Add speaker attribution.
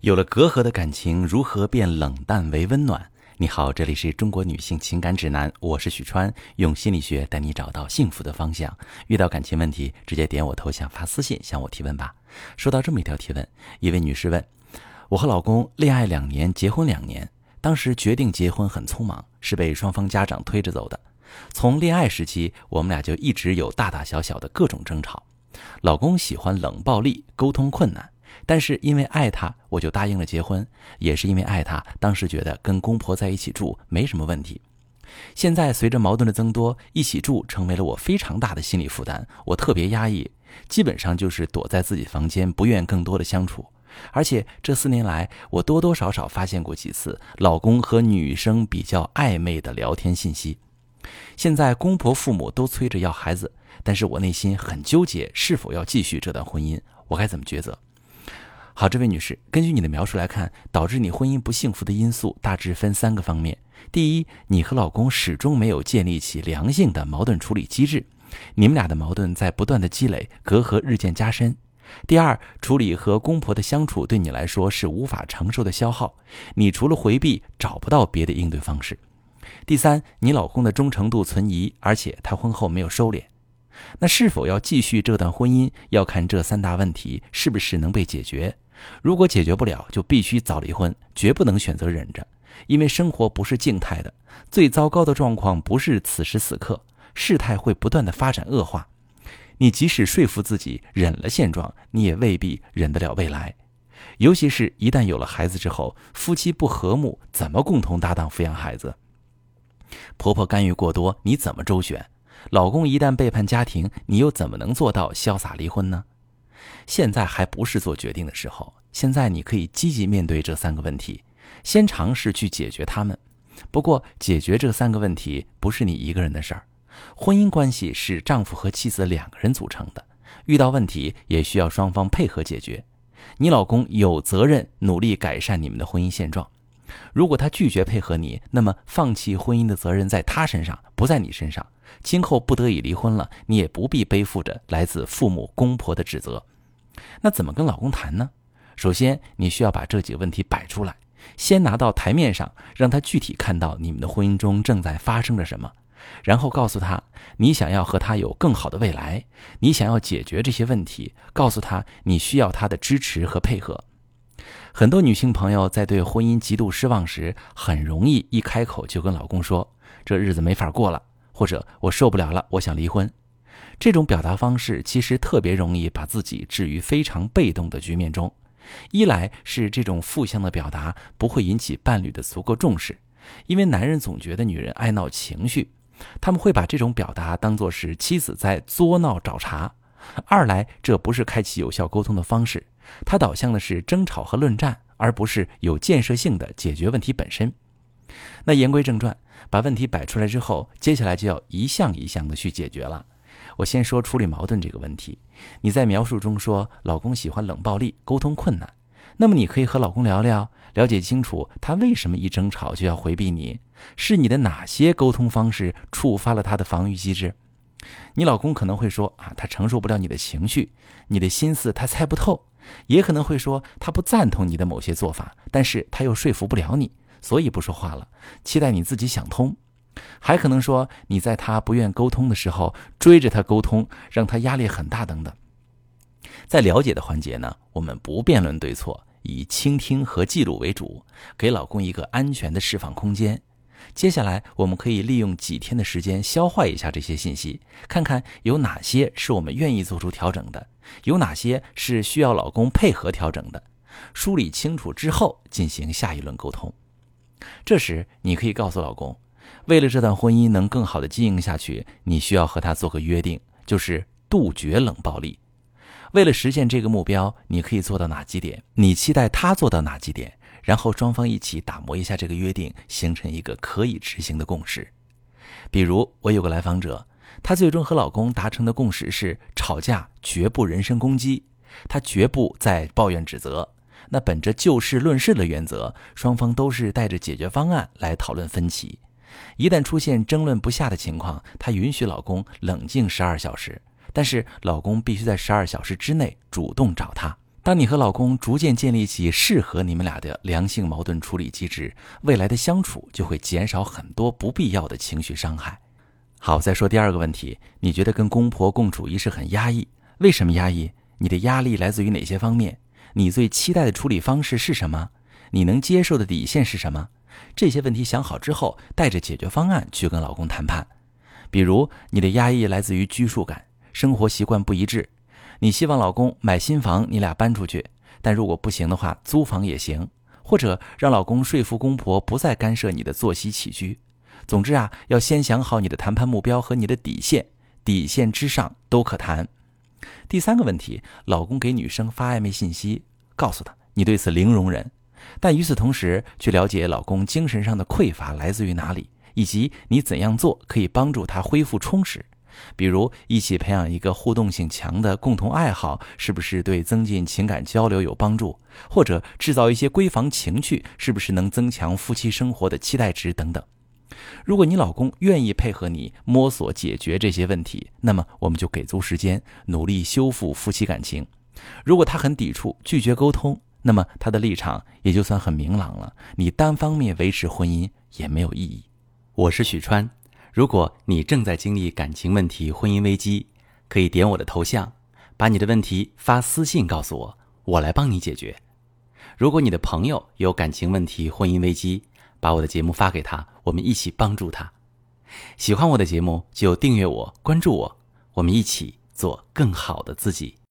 Speaker 1: 有了隔阂的感情，如何变冷淡为温暖？你好，这里是中国女性情感指南，我是许川，用心理学带你找到幸福的方向。遇到感情问题，直接点我头像发私信向我提问吧。收到这么一条提问，一位女士问：我和老公恋爱2年，结婚2年，当时决定结婚很匆忙，是被双方家长推着走的。从恋爱时期，我们俩就一直有大大小小的各种争吵。老公喜欢冷暴力，沟通困难，但是因为爱他，我就答应了结婚，也是因为爱他，当时觉得跟公婆在一起住没什么问题。现在随着矛盾的增多，一起住成为了我非常大的心理负担，我特别压抑，基本上就是躲在自己房间，不愿更多的相处。而且这4年来，我多多少少发现过几次老公和女生比较暧昧的聊天信息。现在公婆父母都催着要孩子，但是我内心很纠结，是否要继续这段婚姻，我该怎么抉择？好，这位女士，根据你的描述来看，导致你婚姻不幸福的因素大致分3个方面。第一，你和老公始终没有建立起良性的矛盾处理机制，你们俩的矛盾在不断的积累，隔阂日渐加深。第二，处理和公婆的相处对你来说是无法承受的消耗，你除了回避找不到别的应对方式。第三，你老公的忠诚度存疑，而且他婚后没有收敛。那是否要继续这段婚姻，要看这3大问题是不是能被解决。如果解决不了，就必须早离婚，绝不能选择忍着，因为生活不是静态的，最糟糕的状况不是此时此刻，事态会不断的发展恶化。你即使说服自己忍了现状，你也未必忍得了未来。尤其是一旦有了孩子之后，夫妻不和睦，怎么共同搭档抚养孩子？婆婆干预过多，你怎么周旋？老公一旦背叛家庭，你又怎么能做到潇洒离婚呢？现在还不是做决定的时候，现在你可以积极面对这3个问题，先尝试去解决它们。不过解决这3个问题不是你一个人的事儿，婚姻关系是丈夫和妻子2个人组成的，遇到问题也需要双方配合解决。你老公有责任努力改善你们的婚姻现状，如果他拒绝配合你，那么放弃婚姻的责任在他身上，不在你身上。今后不得已离婚了，你也不必背负着来自父母公婆的指责。那怎么跟老公谈呢？首先你需要把这几个问题摆出来，先拿到台面上，让他具体看到你们的婚姻中正在发生着什么，然后告诉他你想要和他有更好的未来，你想要解决这些问题，告诉他你需要他的支持和配合。很多女性朋友在对婚姻极度失望时，很容易一开口就跟老公说，这日子没法过了，或者我受不了了，我想离婚。这种表达方式其实特别容易把自己置于非常被动的局面中。一来是这种负向的表达不会引起伴侣的足够重视，因为男人总觉得女人爱闹情绪，他们会把这种表达当作是妻子在作闹找茬。二来，这不是开启有效沟通的方式，它导向的是争吵和论战，而不是有建设性的解决问题本身。那言归正传，把问题摆出来之后，接下来就要一项一项的去解决了。我先说处理矛盾这个问题。你在描述中说老公喜欢冷暴力，沟通困难，那么你可以和老公聊聊，了解清楚他为什么一争吵就要回避你，是你的哪些沟通方式触发了他的防御机制。你老公可能会说他承受不了你的情绪，你的心思他猜不透，也可能会说他不赞同你的某些做法，但是他又说服不了你，所以不说话了，期待你自己想通。还可能说你在他不愿沟通的时候追着他沟通，让他压力很大等等。在了解的环节呢，我们不辩论对错，以倾听和记录为主，给老公一个安全的释放空间。接下来我们可以利用几天的时间消化一下这些信息，看看有哪些是我们愿意做出调整的，有哪些是需要老公配合调整的。梳理清楚之后进行下一轮沟通。这时你可以告诉老公，为了这段婚姻能更好的经营下去，你需要和他做个约定，就是杜绝冷暴力。为了实现这个目标，你可以做到哪几点，你期待他做到哪几点，然后双方一起打磨一下这个约定，形成一个可以执行的共识。比如我有个来访者，她最终和老公达成的共识是吵架绝不人身攻击，她绝不再抱怨指责。那本着就事论事的原则，双方都是带着解决方案来讨论分歧。一旦出现争论不下的情况，她允许老公冷静12小时，但是老公必须在12小时之内主动找她， 当你和老公逐渐建立起适合你们俩的良性矛盾处理机制，未来的相处就会减少很多不必要的情绪伤害。好，再说第二个问题，你觉得跟公婆共处一室很压抑，为什么压抑？你的压力来自于哪些方面？你最期待的处理方式是什么？你能接受的底线是什么？这些问题想好之后，带着解决方案去跟老公谈判。比如你的压抑来自于拘束感，生活习惯不一致，你希望老公买新房你俩搬出去，但如果不行的话租房也行，或者让老公说服公婆不再干涉你的作息起居。总之要先想好你的谈判目标和你的底线，底线之上都可谈。第三个问题，老公给女生发暧昧信息，告诉她你对此零容忍，但与此同时去了解老公精神上的匮乏来自于哪里，以及你怎样做可以帮助他恢复充实。比如一起培养一个互动性强的共同爱好，是不是对增进情感交流有帮助？或者制造一些闺房情趣，是不是能增强夫妻生活的期待值等等。如果你老公愿意配合你摸索解决这些问题，那么我们就给足时间，努力修复夫妻感情。如果他很抵触，拒绝沟通，那么他的立场也就算很明朗了，你单方面维持婚姻也没有意义。
Speaker 2: 我是许川，如果你正在经历感情问题、婚姻危机，可以点我的头像，把你的问题发私信告诉我，我来帮你解决。如果你的朋友有感情问题、婚姻危机，把我的节目发给他，我们一起帮助他。喜欢我的节目就订阅我、关注我，我们一起做更好的自己。